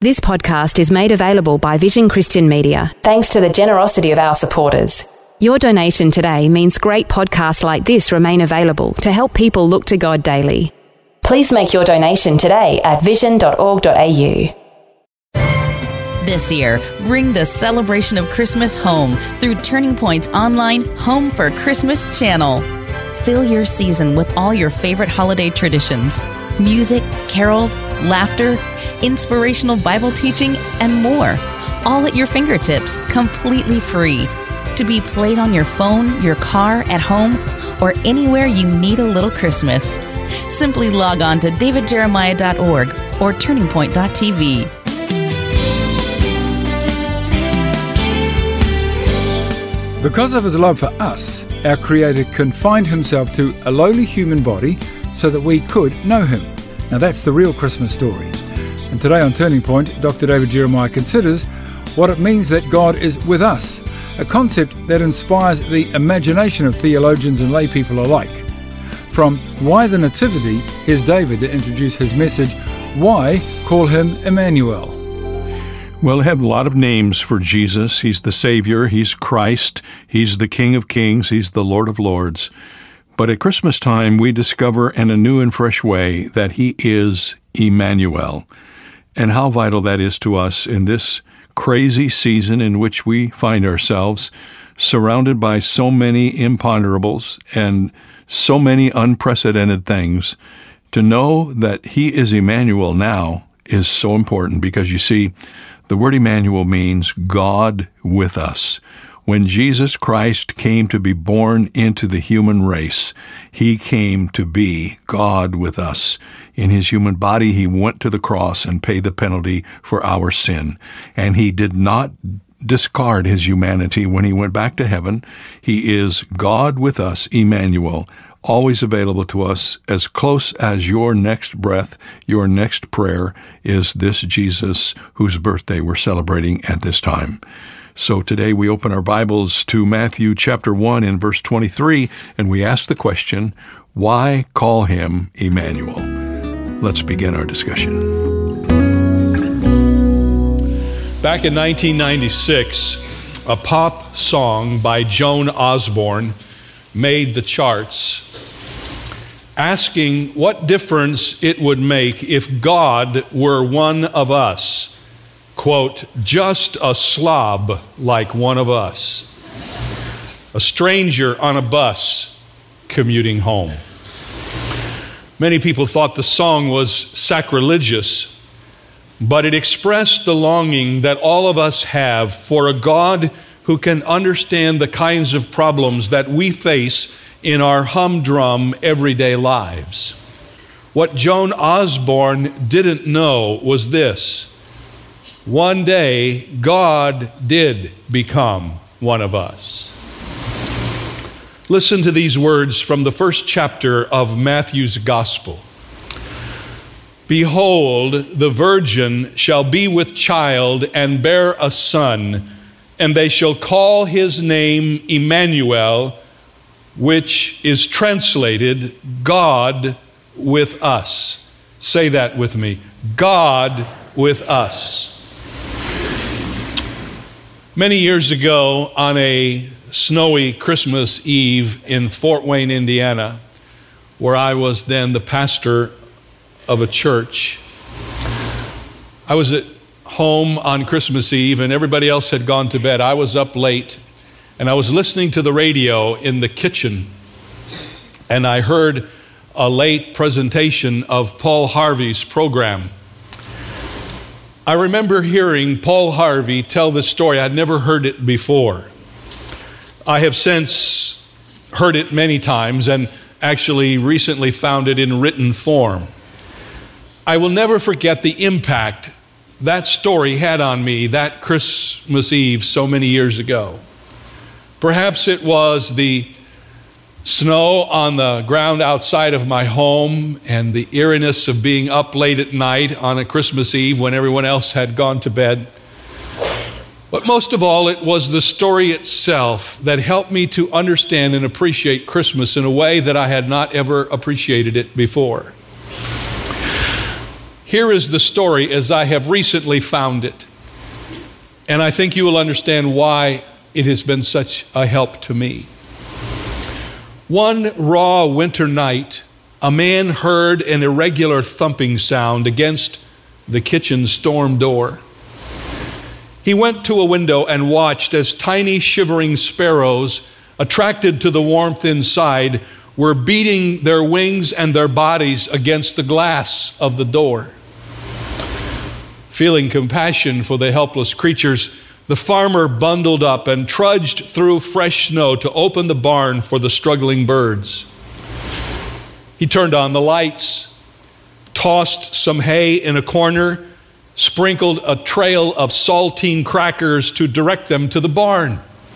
This podcast is made available by Vision Christian Media, thanks to the generosity of our supporters. Your donation today means great podcasts like this remain available to help people look to God daily. Please make your donation today at vision.org.au. This year, bring the celebration of Christmas home through Turning Point's online Home for Christmas channel. Fill your season with all your favorite holiday traditions, music, carols, laughter, inspirational Bible teaching, and more. All at your fingertips, completely free. To be played on your phone, your car, at home, or anywhere you need a little Christmas. Simply log on to davidjeremiah.org or turningpoint.tv. Because of his love for us, our Creator confined himself to a lowly human body so that we could know him. Now that's the real Christmas story. And today on Turning Point, Dr. David Jeremiah considers what it means that God is with us, a concept that inspires the imagination of theologians and lay people alike. From Why the Nativity, here's David to introduce his message, Why Call Him Emmanuel? Well, I have a lot of names for Jesus. He's the Savior, He's Christ, He's the King of Kings, He's the Lord of Lords. But at Christmas time, we discover in a new and fresh way that He is Emmanuel. And how vital that is to us in this crazy season in which we find ourselves, surrounded by so many imponderables and so many unprecedented things. To know that He is Emmanuel now is so important because, you see, the word Emmanuel means God with us. When Jesus Christ came to be born into the human race, He came to be God with us. In His human body, He went to the cross and paid the penalty for our sin. And He did not discard His humanity when He went back to heaven. He is God with us, Emmanuel, always available to us, as close as your next breath, your next prayer is this Jesus whose birthday we're celebrating at this time. So today we open our Bibles to Matthew chapter 1 and verse 23, and we ask the question, why call Him Emmanuel? Let's begin our discussion. Back in 1996, a pop song by Joan Osborne made the charts, asking what difference it would make if God were one of us. Quote, just a slob like one of us. A stranger on a bus commuting home. Many people thought the song was sacrilegious, but it expressed the longing that all of us have for a God who can understand the kinds of problems that we face in our humdrum everyday lives. What Joan Osborne didn't know was this: one day, God did become one of us. Listen to these words from the first chapter of Matthew's Gospel. Behold, the virgin shall be with child and bear a son, and they shall call his name Emmanuel, which is translated God with us. Say that with me. God with us. Many years ago, on a snowy Christmas Eve in Fort Wayne, Indiana, where I was then the pastor of a church, I was at home on Christmas Eve and everybody else had gone to bed. I was up late and I was listening to the radio in the kitchen, and I heard a late presentation of Paul Harvey's program. I remember hearing Paul Harvey tell this story. I'd never heard it before. I have since heard it many times and actually recently found it in written form. I will never forget the impact that story had on me that Christmas Eve so many years ago. Perhaps it was the snow on the ground outside of my home and the eeriness of being up late at night on a Christmas Eve when everyone else had gone to bed. But most of all, it was the story itself that helped me to understand and appreciate Christmas in a way that I had not ever appreciated it before. here is the story as I have recently found it. And I think you will understand why it has been such a help to me. One raw winter night, a man heard an irregular thumping sound against the kitchen storm door. He went to a window and watched as tiny shivering sparrows, attracted to the warmth inside, were beating their wings and their bodies against the glass of the door. Feeling compassion for the helpless creatures, the farmer bundled up and trudged through fresh snow to open the barn for the struggling birds. He turned on the lights, tossed some hay in a corner, sprinkled a trail of saltine crackers to direct them to the barn.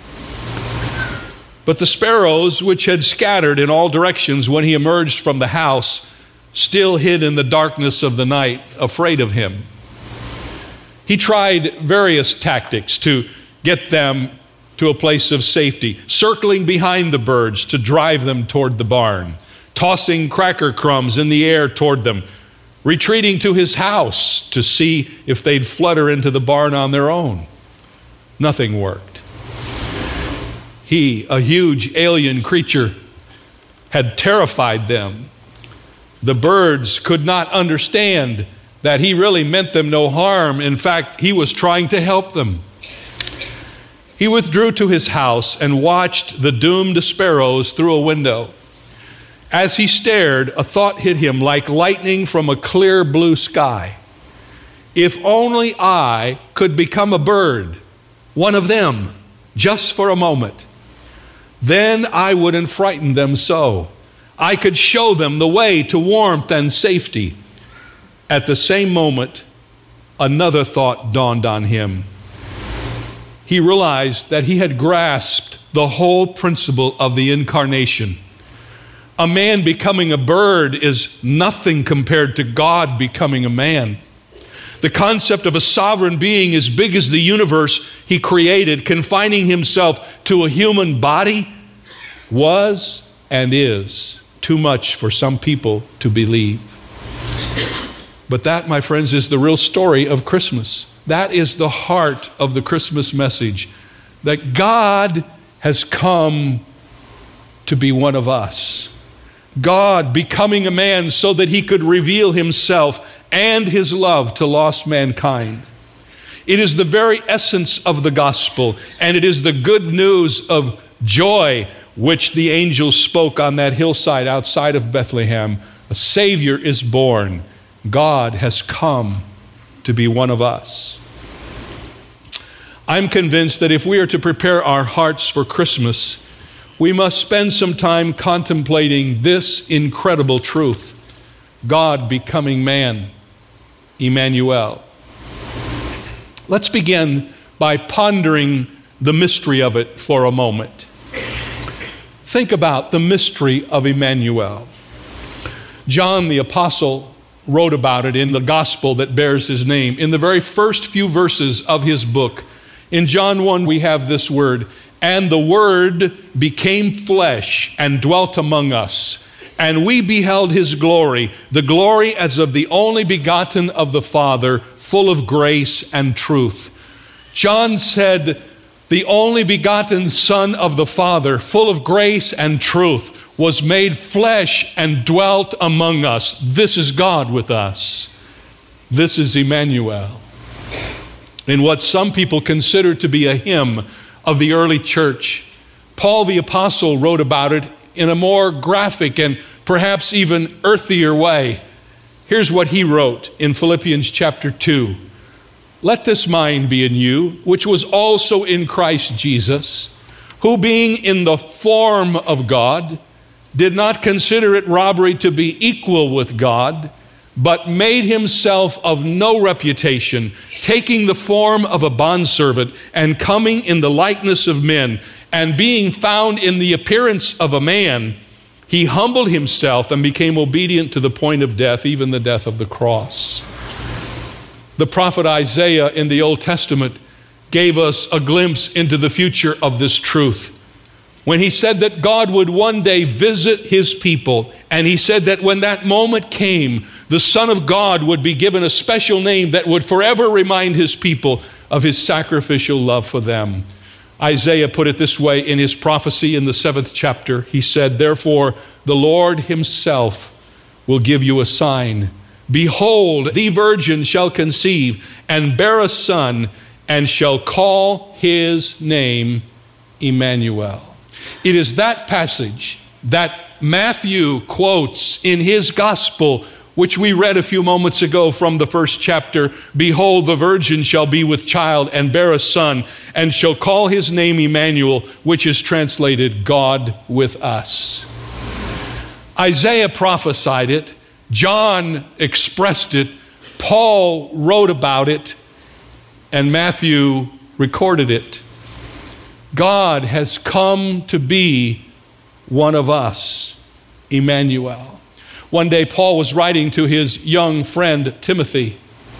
But the sparrows, which had scattered in all directions when he emerged from the house, still hid in the darkness of the night, afraid of him. He tried various tactics to get them to a place of safety, circling behind the birds to drive them toward the barn, tossing cracker crumbs in the air toward them, retreating to his house to see if they'd flutter into the barn on their own. Nothing worked. He, a huge alien creature, had terrified them. The birds could not understand that he really meant them no harm. In fact, he was trying to help them. He withdrew to his house and watched the doomed sparrows through a window. As he stared, a thought hit him like lightning from a clear blue sky. If only I could become a bird, one of them, just for a moment, then I wouldn't frighten them so. I could show them the way to warmth and safety. At the same moment, another thought dawned on him. He realized that he had grasped the whole principle of the incarnation. A man becoming a bird is nothing compared to God becoming a man. The concept of a sovereign being as big as the universe he created, confining himself to a human body, was and is too much for some people to believe. But that, my friends, is the real story of Christmas. That is the heart of the Christmas message, that God has come to be one of us. God becoming a man so that he could reveal himself and his love to lost mankind. It is the very essence of the gospel, and it is the good news of joy which the angels spoke on that hillside outside of Bethlehem. A Savior is born. God has come to be one of us. I'm convinced that if we are to prepare our hearts for Christmas, we must spend some time contemplating this incredible truth: God becoming man, Emmanuel. Let's begin by pondering the mystery of it for a moment. Think about the mystery of Emmanuel. John the Apostle wrote about it in the gospel that bears his name. In the very first few verses of his book, in John 1, we have this word, "And the Word became flesh and dwelt among us, and we beheld his glory, the glory as of the only begotten of the Father, full of grace and truth." John said, the only begotten Son of the Father, full of grace and truth, was made flesh and dwelt among us. This is God with us. This is Emmanuel. In what some people consider to be a hymn of the early church, Paul the Apostle wrote about it in a more graphic and perhaps even earthier way. Here's what he wrote in Philippians chapter 2. "Let this mind be in you, which was also in Christ Jesus, who being in the form of God, did not consider it robbery to be equal with God, but made himself of no reputation, taking the form of a bondservant and coming in the likeness of men, and being found in the appearance of a man, he humbled himself and became obedient to the point of death, even the death of the cross." The prophet Isaiah in the Old Testament gave us a glimpse into the future of this truth. when he said that God would one day visit his people, and he said that when that moment came, the Son of God would be given a special name that would forever remind his people of his sacrificial love for them. Isaiah put it this way in his prophecy in the 7th chapter. He said, "Therefore, the Lord himself will give you a sign. Behold, the virgin shall conceive and bear a son, and shall call his name Emmanuel." It is that passage that Matthew quotes in his gospel, which we read a few moments ago from the 1st chapter. "Behold, the virgin shall be with child and bear a son, and shall call his name Emmanuel," which is translated God with us. Isaiah prophesied it. John expressed it. Paul wrote about it. And Matthew recorded it. God has come to be one of us, Emmanuel. One day, Paul was writing to his young friend, Timothy.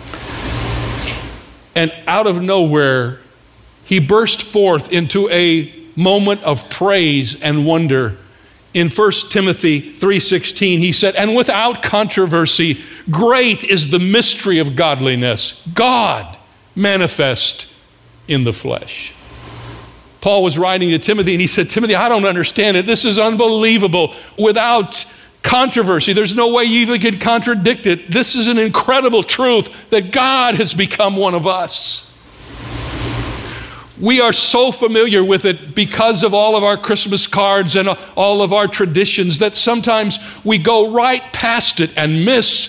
And out of nowhere, he burst forth into a moment of praise and wonder. In 1 Timothy 3:16, he said, "And without controversy, great is the mystery of godliness, God manifest in the flesh." Paul was writing to Timothy, and he said, "Timothy, I don't understand it. This is unbelievable. Without controversy, there's no way you even could contradict it. This is an incredible truth that God has become one of us." We are so familiar with it because of all of our Christmas cards and all of our traditions that sometimes we go right past it and miss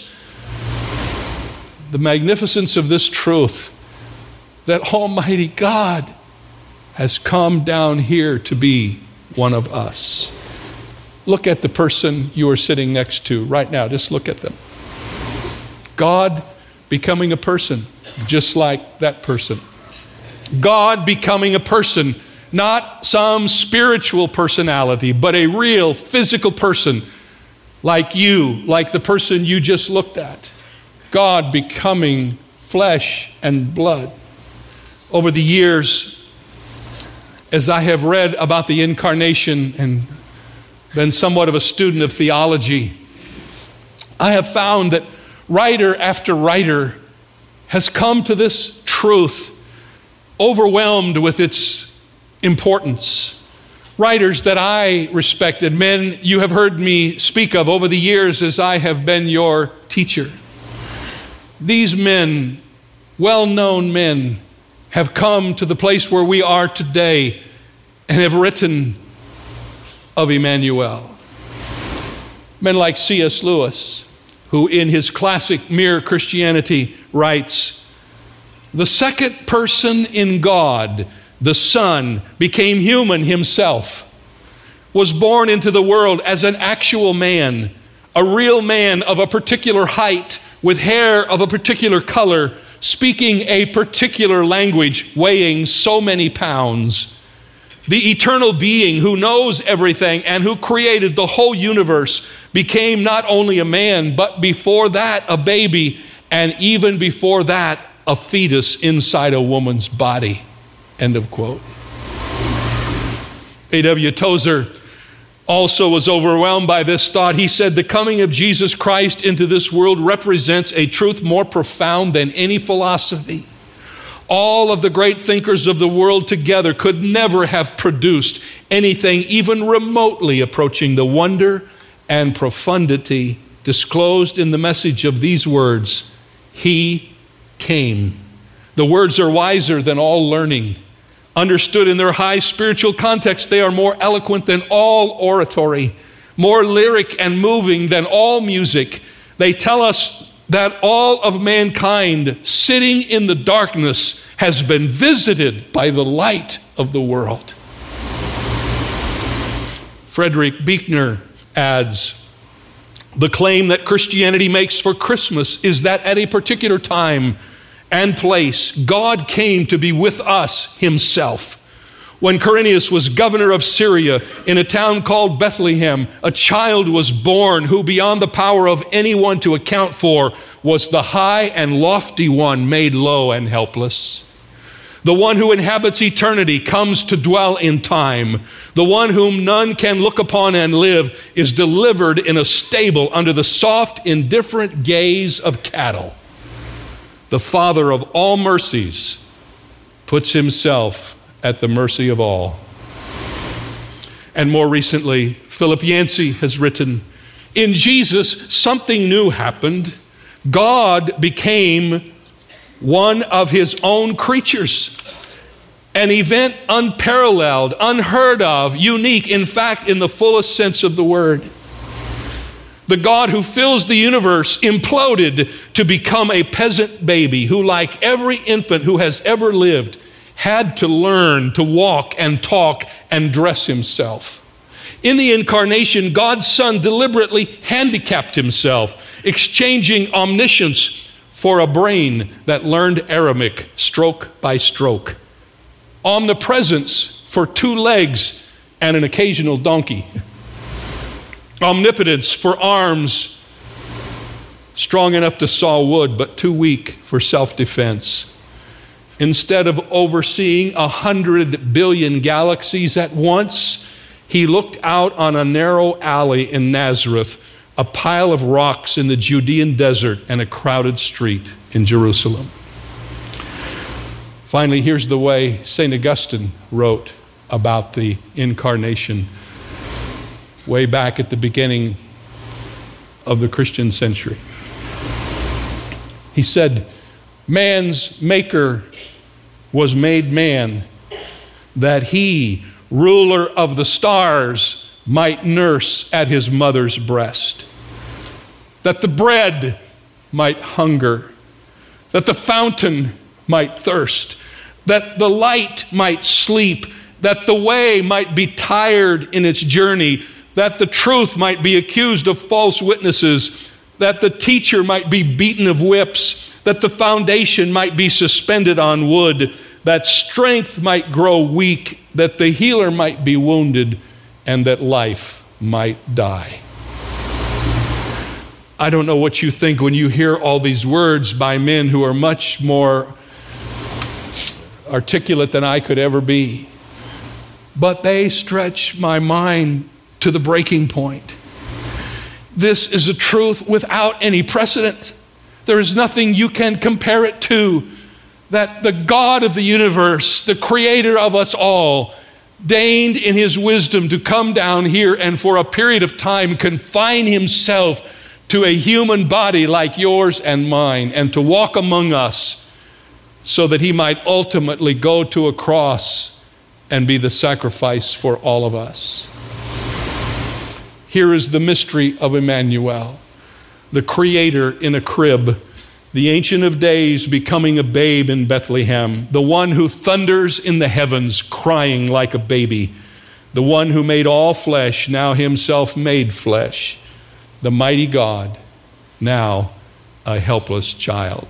the magnificence of this truth that Almighty God has come down here to be one of us. Look at the person you are sitting next to right now. Just look at them. God becoming a person just like that person. God becoming a person, not some spiritual personality, but a real physical person like you, like the person you just looked at. God becoming flesh and blood. Over the years, as I have read about the incarnation and been somewhat of a student of theology, I have found that writer after writer has come to this truth overwhelmed with its importance. Writers that I respected, men you have heard me speak of over the years as I have been your teacher. These men, well-known men, have come to the place where we are today and have written of Emmanuel. Men like C.S. Lewis, who in his classic Mere Christianity writes, "The second person in God, the Son, became human himself, was born into the world as an actual man, a real man of a particular height, with hair of a particular color, speaking a particular language, weighing so many pounds. The eternal being who knows everything and who created the whole universe became not only a man, but before that a baby, and even before that a fetus inside a woman's body." End of quote. A.W. Tozer also was overwhelmed by this thought. He said, "The coming of Jesus Christ into this world represents a truth more profound than any philosophy. All of the great thinkers of the world together could never have produced anything even remotely approaching the wonder and profundity disclosed in the message of these words, 'He came.' The words are wiser than all learning. Understood in their high spiritual context, they are more eloquent than all oratory, more lyric and moving than all music. They tell us that all of mankind sitting in the darkness has been visited by the light of the world." Frederick Buechner adds, "The claim that Christianity makes for Christmas is that at a particular time and place, God came to be with us himself. When Quirinius was governor of Syria, in a town called Bethlehem, a child was born who, beyond the power of anyone to account for, was the high and lofty one made low and helpless. The one who inhabits eternity comes to dwell in time. The one whom none can look upon and live is delivered in a stable under the soft, indifferent gaze of cattle. The Father of all mercies puts himself at the mercy of all. And more recently, Philip Yancey has written, in Jesus, something new happened. God became one of his own creatures. An event unparalleled, unheard of, unique, in fact, in the fullest sense of the word. The God who fills the universe imploded to become a peasant baby who, like every infant who has ever lived, had to learn to walk and talk and dress himself. In the incarnation, God's Son deliberately handicapped himself, exchanging omniscience for a brain that learned Aramaic stroke by stroke. Omnipresence for 2 legs and an occasional donkey. Omnipotence for arms strong enough to saw wood, but too weak for self-defense. Instead of overseeing 100 billion galaxies at once, he looked out on a narrow alley in Nazareth, a pile of rocks in the Judean desert, and a crowded street in Jerusalem. Finally, here's the way St. Augustine wrote about the incarnation way back at the beginning of the Christian century. He said, man's maker was made man, that he, ruler of the stars, might nurse at his mother's breast, that the bread might hunger, that the fountain might thirst, that the light might sleep, that the way might be tired in its journey, that the truth might be accused of false witnesses, that the teacher might be beaten of whips, that the foundation might be suspended on wood, that strength might grow weak, that the healer might be wounded, and that life might die. I don't know what you think when you hear all these words by men who are much more articulate than I could ever be, but they stretch my mind to the breaking point. This is a truth without any precedent. There is nothing you can compare it to, that the God of the universe, the creator of us all, deigned in his wisdom to come down here and for a period of time confine himself to a human body like yours and mine, and to walk among us so that he might ultimately go to a cross and be the sacrifice for all of us. Here is the mystery of Emmanuel, the Creator in a crib, the Ancient of Days becoming a babe in Bethlehem, the one who thunders in the heavens crying like a baby, the one who made all flesh, now himself made flesh, the mighty God, now a helpless child.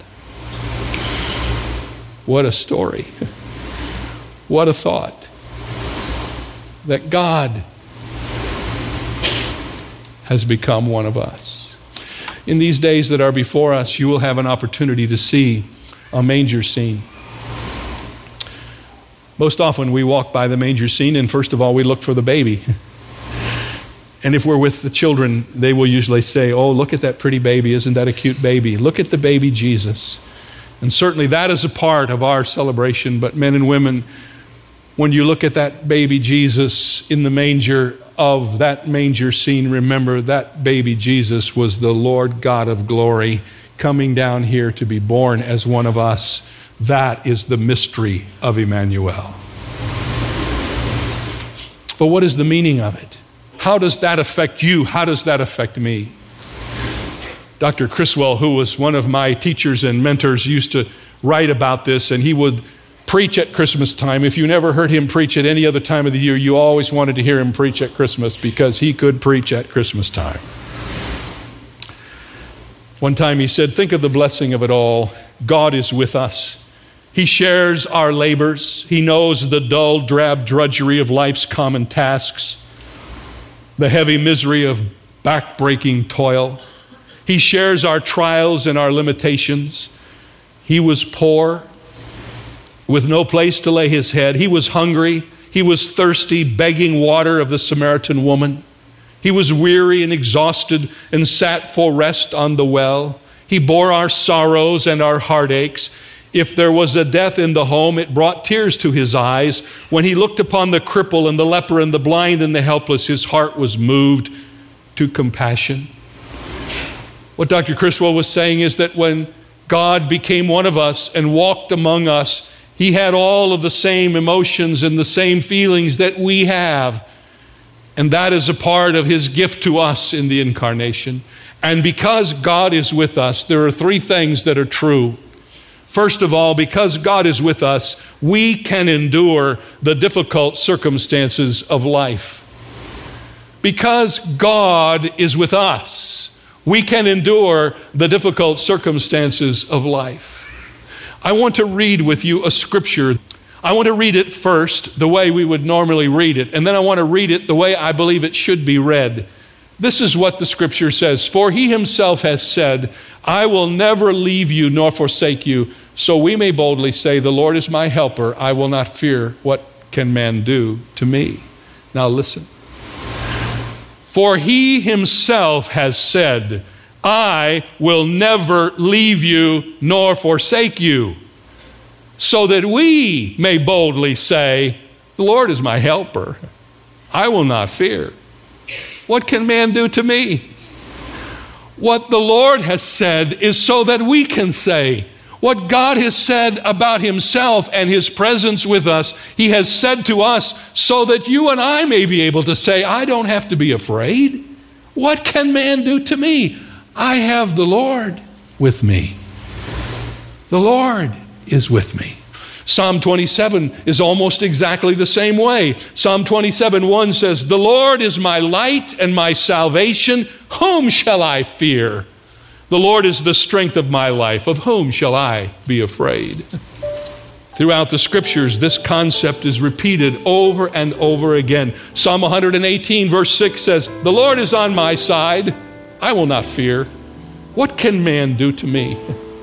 What a story. What a thought. That God has become one of us. In these days that are before us, you will have an opportunity to see a manger scene. Most often we walk by the manger scene and first of all we look for the baby. And if we're with the children, they will usually say, oh, look at that pretty baby. Isn't that a cute baby? Look at the baby Jesus. And certainly that is a part of our celebration. But men and women, when you look at that baby Jesus in the manger of that manger scene, remember that baby Jesus was the Lord God of glory coming down here to be born as one of us. That is the mystery of Emmanuel. But what is the meaning of it? How does that affect you? How does that affect me? Dr. Criswell, who was one of my teachers and mentors, used to write about this, and he would preach at Christmas time. If you never heard him preach at any other time of the year, you always wanted to hear him preach at Christmas because he could preach at Christmas time. One time he said, think of the blessing of it all. God is with us. He shares our labors. He knows the dull, drab drudgery of life's common tasks, the heavy misery of back-breaking toil. He shares our trials and our limitations. He was poor. with no place to lay his head. He was hungry. He was thirsty, begging water of the Samaritan woman. He was weary and exhausted and sat for rest on the well. He bore our sorrows and our heartaches. If there was a death in the home, it brought tears to his eyes. When he looked upon the cripple and the leper and the blind and the helpless, his heart was moved to compassion. What Dr. Criswell was saying is that when God became one of us and walked among us, he had all of the same emotions and the same feelings that we have. And that is a part of his gift to us in the incarnation. And because God is with us, there are three things that are true. First of all, because God is with us, we can endure the difficult circumstances of life. Because God is with us, we can endure the difficult circumstances of life. I want to read with you a scripture. I want to read it first the way we would normally read it, and then I want to read it the way I believe it should be read. This is what the scripture says. For he himself has said, I will never leave you nor forsake you. So we may boldly say, the Lord is my helper. I will not fear. What can man do to me? Now listen. For he himself has said, I will never leave you nor forsake you. So that we may boldly say, the Lord is my helper. I will not fear. What can man do to me? What the Lord has said is so that we can say, what God has said about himself and his presence with us, he has said to us so that you and I may be able to say, I don't have to be afraid. What can man do to me? I have the Lord with me. The Lord is with me. Psalm 27 is almost exactly the same way. Psalm 27:1 says, the Lord is my light and my salvation. Whom shall I fear? The Lord is the strength of my life. Of whom shall I be afraid? Throughout the scriptures, this concept is repeated over and over again. Psalm 118 verse 6 says, the Lord is on my side. I will not fear. What can man do to me?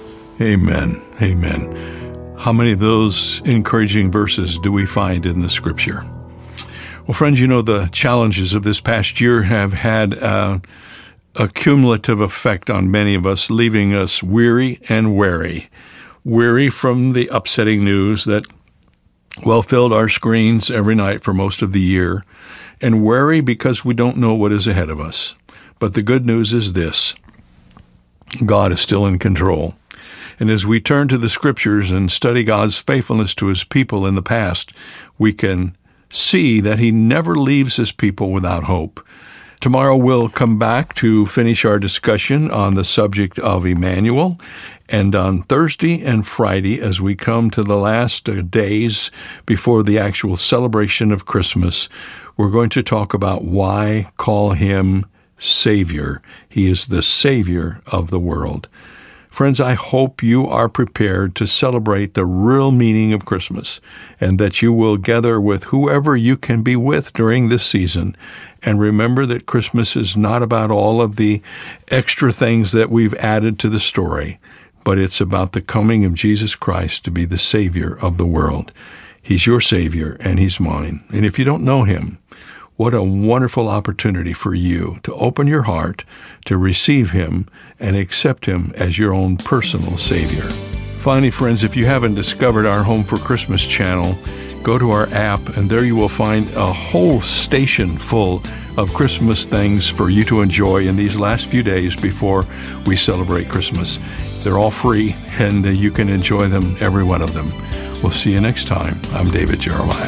Amen. Amen. How many of those encouraging verses do we find in the scripture? Well, friends, you know, the challenges of this past year have had a cumulative effect on many of us, leaving us weary and wary. Weary from the upsetting news that, well, filled our screens every night for most of the year, and wary because we don't know what is ahead of us. But the good news is this: God is still in control. And as we turn to the scriptures and study God's faithfulness to his people in the past, we can see that he never leaves his people without hope. Tomorrow we'll come back to finish our discussion on the subject of Emmanuel. And on Thursday and Friday, as we come to the last days before the actual celebration of Christmas, we're going to talk about why call him Savior. He is the Savior of the world. Friends, I hope you are prepared to celebrate the real meaning of Christmas, and that you will gather with whoever you can be with during this season. And remember that Christmas is not about all of the extra things that we've added to the story, but it's about the coming of Jesus Christ to be the Savior of the world. He's your Savior, and he's mine. And if you don't know him, what a wonderful opportunity for you to open your heart to receive him and accept him as your own personal Savior. Finally, friends, if you haven't discovered our Home for Christmas channel, go to our app, and there you will find a whole station full of Christmas things for you to enjoy in these last few days before we celebrate Christmas. They're all free, and you can enjoy them, every one of them. We'll see you next time. I'm David Jeremiah.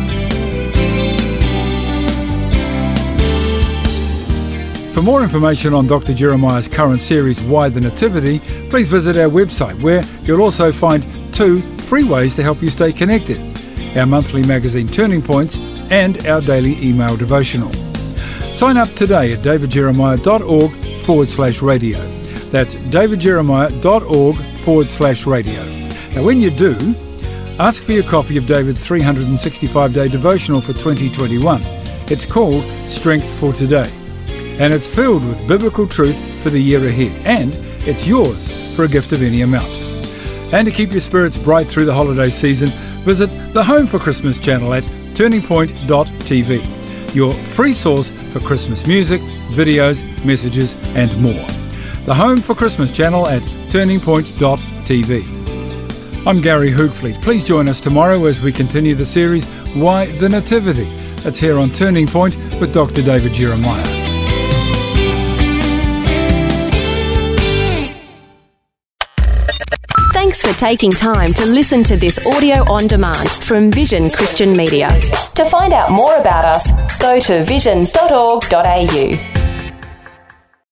For more information on Dr. Jeremiah's current series, Why the Nativity, please visit our website, where you'll also find 2 free ways to help you stay connected: our monthly magazine Turning Points and our daily email devotional. Sign up today at davidjeremiah.org/radio. That's davidjeremiah.org/radio. Now, when you do, ask for your copy of David's 365-day devotional for 2021. It's called Strength for Today, and it's filled with biblical truth for the year ahead, and it's yours for a gift of any amount. And to keep your spirits bright through the holiday season, visit the Home for Christmas channel at turningpoint.tv, your free source for Christmas music, videos, messages and more. The Home for Christmas channel at turningpoint.tv. I'm Gary Hoogfleet. Please join us tomorrow as we continue the series, Why the Nativity? That's here on Turning Point with Dr. David Jeremiah. Thanks for taking time to listen to this audio on demand from Vision Christian Media. To find out more about us, go to vision.org.au.